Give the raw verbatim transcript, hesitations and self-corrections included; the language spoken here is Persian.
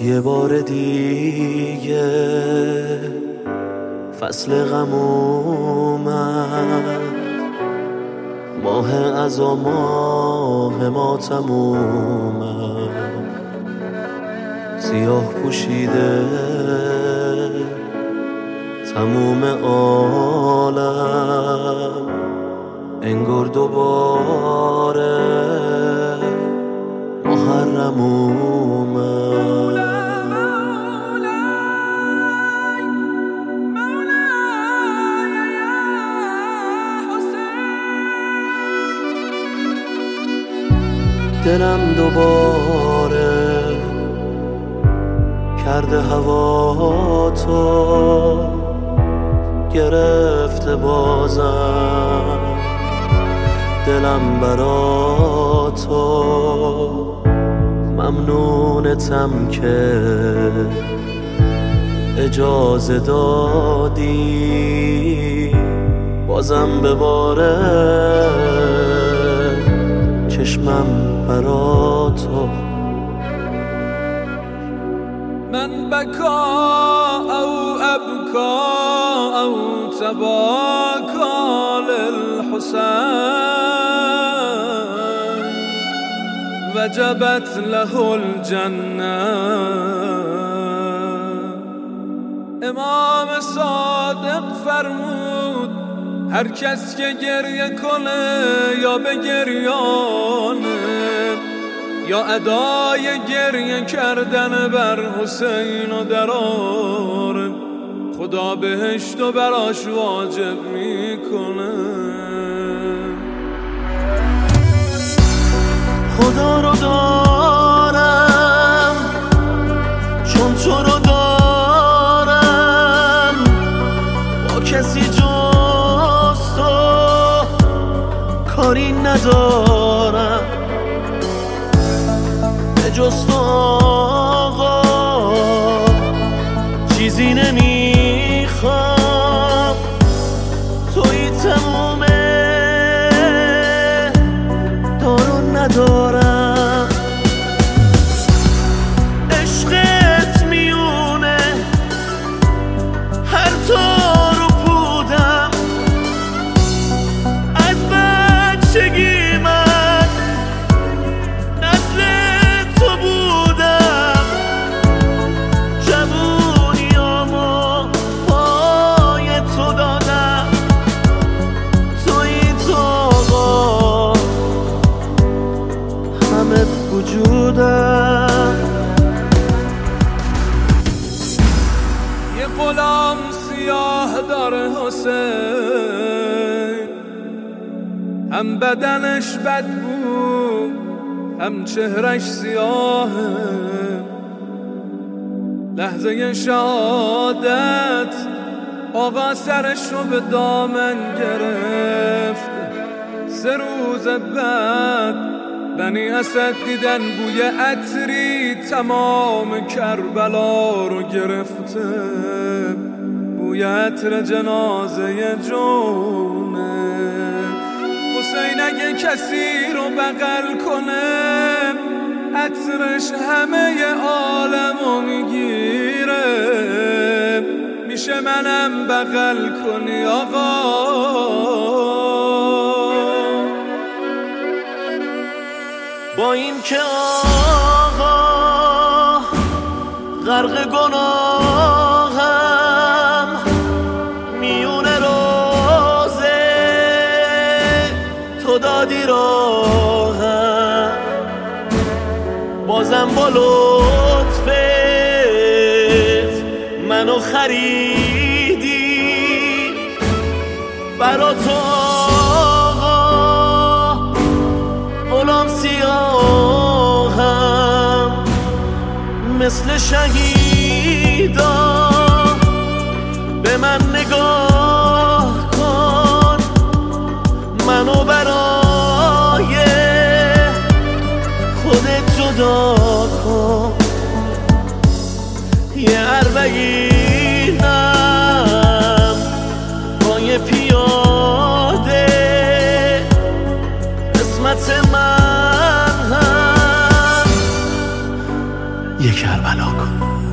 یه بار دیگه فصل غم اومد، ماه عزا ماه ماتم اومد، سیاه پوشیده تموم عالم، انگار دوباره محرم اومد. دلم دوباره کرده هوا تو، گرفته بازم دلم برا تو، ممنونتم که اجازه دادی بازم بباره چشمم برا تو. من بکا او ابکا او تباکا للحسین، وجبت له الجنه. امام صادق فرمود هر کس که گریه کنه یا به گریانه یا ادای گریه کردن بر حسین و دراره، خدا بهشت و براش واجب میکنه. خدا رو دارم چون تو رو دارم، با کسی جز تو کاری ندارم، به جز تو آقا چیزی نمیخوام، توی تمومه دارو ندارم. عشقت میونه هر تارو پودم، از بچگی من نسل تو بودم، جوونیامو پای تو دادم، توی تو آقا همه وجودم. یه غلام سیاه داره حسین، هم بدنش بدبو هم چهرش سیاهه، لحظه شهادت آقا سرش رو به دامن گرفت. سه روز بعد بنی اسد دیدن بوی عطری تمام کربلا رو گرفته، بوی عطر جنازه جونه. حسین اگه کسی رو بغل کنه عطرش همه عالمو میگیره، میشه منم بغل کنی آقا؟ با این که آقا غرق گناهم، میونه روزه تو دادی راهم، بازم با لطفت منو خریدی برا تو آقا، غلام سیاهم مثل شهیدا، به من نگاه کن منو برای خودت جدا کن. یه اربعینم با یه پیاده قسمت من هم یه کربلا کن.